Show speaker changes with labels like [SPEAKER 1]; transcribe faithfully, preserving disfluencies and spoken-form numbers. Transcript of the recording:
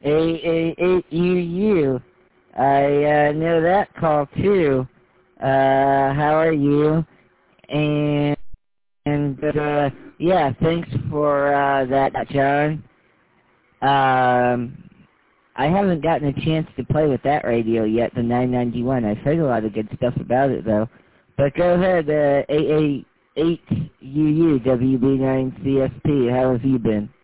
[SPEAKER 1] A A eight U U. I uh, know that call too. Uh, how are you? And, and uh, yeah, thanks for uh, that, John. Um, I haven't gotten a chance to play with that radio yet, the nine ninety-one. I've heard a lot of good stuff about it, though. But go ahead, uh, A A eight U U W B nine C S P. How have you been?